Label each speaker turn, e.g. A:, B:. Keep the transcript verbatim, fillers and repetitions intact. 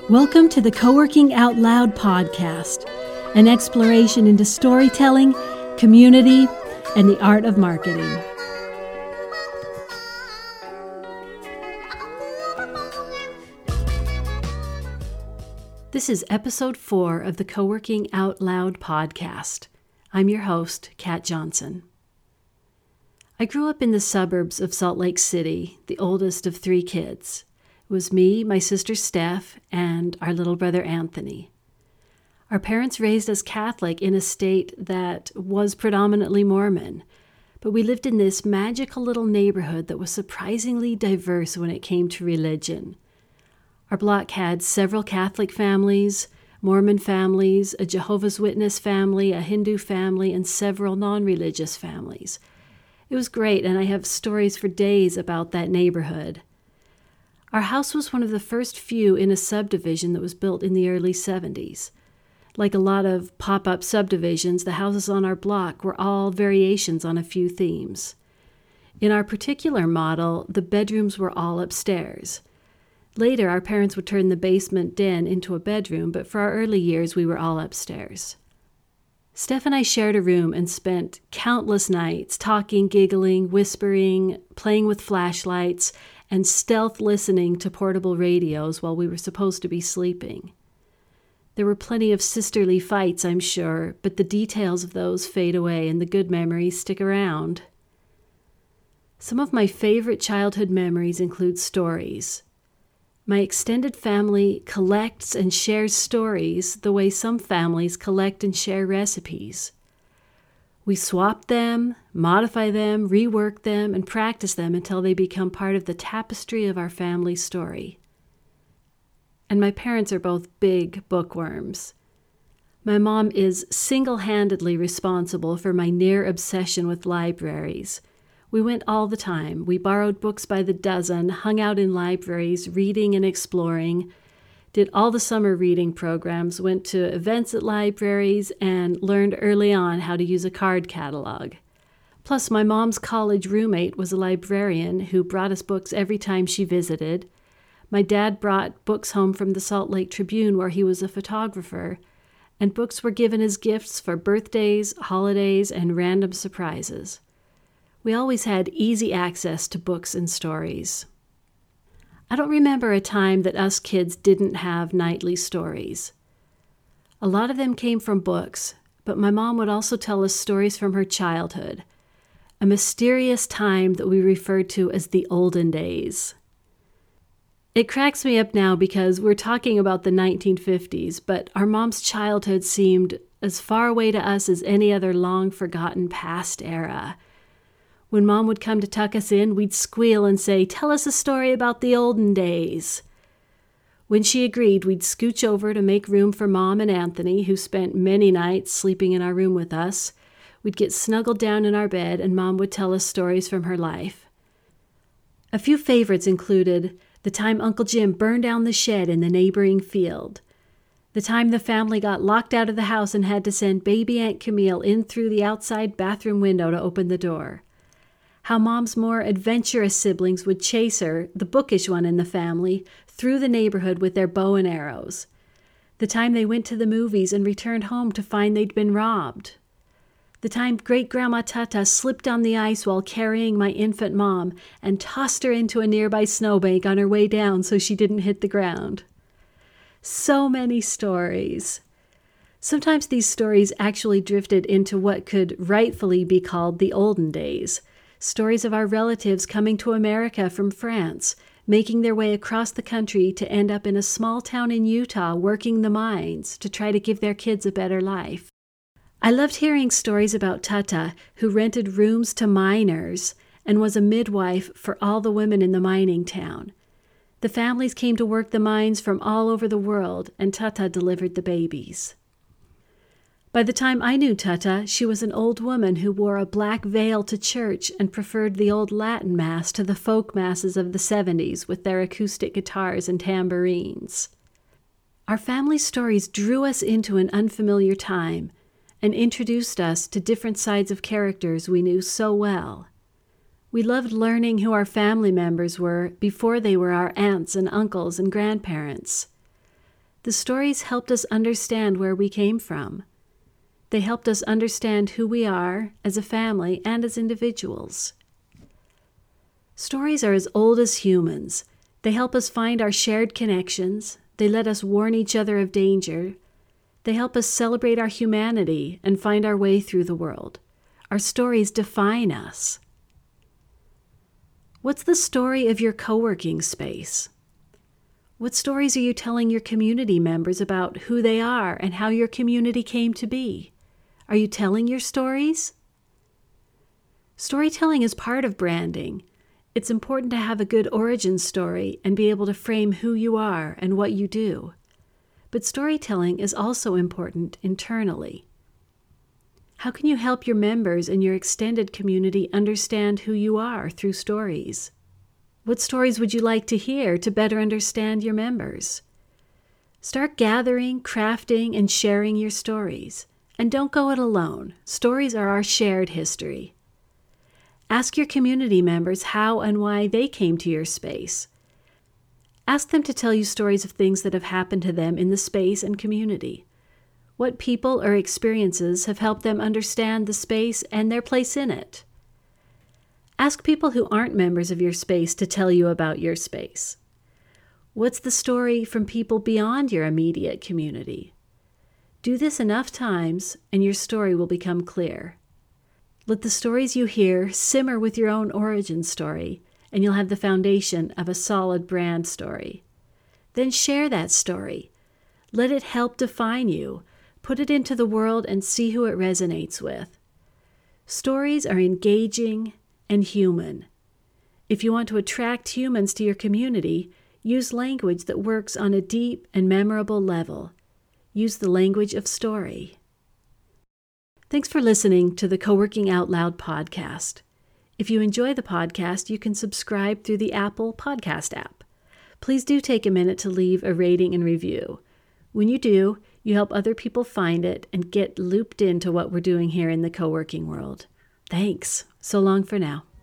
A: Welcome to the Co-working Out Loud podcast, an exploration into storytelling, community, and the art of marketing. This is episode four of the Co-working Out Loud podcast. I'm your host, Kat Johnson. I grew up in the suburbs of Salt Lake City, the oldest of three kids. It was me, my sister Steph, and our little brother Anthony. Our parents raised us Catholic in a state that was predominantly Mormon, but we lived in this magical little neighborhood that was surprisingly diverse when it came to religion. Our block had several Catholic families, Mormon families, a Jehovah's Witness family, a Hindu family, and several non-religious families. It was great, and I have stories for days about that neighborhood. Our house was one of the first few in a subdivision that was built in the early seventies. Like a lot of pop-up subdivisions, the houses on our block were all variations on a few themes. In our particular model, the bedrooms were all upstairs. Later, our parents would turn the basement den into a bedroom, but for our early years, we were all upstairs. Steph and I shared a room and spent countless nights talking, giggling, whispering, playing with flashlights, and stealth listening to portable radios while we were supposed to be sleeping. There were plenty of sisterly fights, I'm sure, but the details of those fade away and the good memories stick around. Some of my favorite childhood memories include stories. My extended family collects and shares stories the way some families collect and share recipes. We swap them, modify them, rework them, and practice them until they become part of the tapestry of our family story. And my parents are both big bookworms. My mom is single-handedly responsible for my near obsession with libraries. We went all the time. We borrowed books by the dozen, hung out in libraries, reading and exploring, did all the summer reading programs, went to events at libraries, and learned early on how to use a card catalog. Plus, my mom's college roommate was a librarian who brought us books every time she visited. My dad brought books home from the Salt Lake Tribune, where he was a photographer, and books were given as gifts for birthdays, holidays, and random surprises. We always had easy access to books and stories. I don't remember a time that us kids didn't have nightly stories. A lot of them came from books, but my mom would also tell us stories from her childhood, a mysterious time that we referred to as the olden days. It cracks me up now because we're talking about the nineteen fifties, but our mom's childhood seemed as far away to us as any other long-forgotten past era. When Mom would come to tuck us in, we'd squeal and say, "Tell us a story about the olden days." When she agreed, we'd scooch over to make room for Mom and Anthony, who spent many nights sleeping in our room with us. We'd get snuggled down in our bed, and Mom would tell us stories from her life. A few favorites included the time Uncle Jim burned down the shed in the neighboring field, the time the family got locked out of the house and had to send baby Aunt Camille in through the outside bathroom window to open the door, how Mom's more adventurous siblings would chase her, the bookish one in the family, through the neighborhood with their bow and arrows, the time they went to the movies and returned home to find they'd been robbed, the time Great-Grandma Tata slipped on the ice while carrying my infant mom and tossed her into a nearby snowbank on her way down so she didn't hit the ground. So many stories. Sometimes these stories actually drifted into what could rightfully be called the olden days. Stories of our relatives coming to America from France, making their way across the country to end up in a small town in Utah working the mines to try to give their kids a better life. I loved hearing stories about Tata, who rented rooms to miners and was a midwife for all the women in the mining town. The families came to work the mines from all over the world, and Tata delivered the babies. By the time I knew Tata, she was an old woman who wore a black veil to church and preferred the old Latin Mass to the folk masses of the seventies with their acoustic guitars and tambourines. Our family stories drew us into an unfamiliar time and introduced us to different sides of characters we knew so well. We loved learning who our family members were before they were our aunts and uncles and grandparents. The stories helped us understand where we came from. They helped us understand who we are as a family and as individuals. Stories are as old as humans. They help us find our shared connections. They let us warn each other of danger. They help us celebrate our humanity and find our way through the world. Our stories define us. What's the story of your co-working space? What stories are you telling your community members about who they are and how your community came to be? Are you telling your stories? Storytelling is part of branding. It's important to have a good origin story and be able to frame who you are and what you do. But storytelling is also important internally. How can you help your members and your extended community understand who you are through stories? What stories would you like to hear to better understand your members? Start gathering, crafting, and sharing your stories. And don't go it alone. Stories are our shared history. Ask your community members how and why they came to your space. Ask them to tell you stories of things that have happened to them in the space and community. What people or experiences have helped them understand the space and their place in it? Ask people who aren't members of your space to tell you about your space. What's the story from people beyond your immediate community? Do this enough times, and your story will become clear. Let the stories you hear simmer with your own origin story, and you'll have the foundation of a solid brand story. Then share that story. Let it help define you. Put it into the world and see who it resonates with. Stories are engaging and human. If you want to attract humans to your community, use language that works on a deep and memorable level. Use the language of story. Thanks for listening to the Co-working Out Loud podcast. If you enjoy the podcast, you can subscribe through the Apple Podcast app. Please do take a minute to leave a rating and review. When you do, you help other people find it and get looped into what we're doing here in the co-working world. Thanks. So long for now.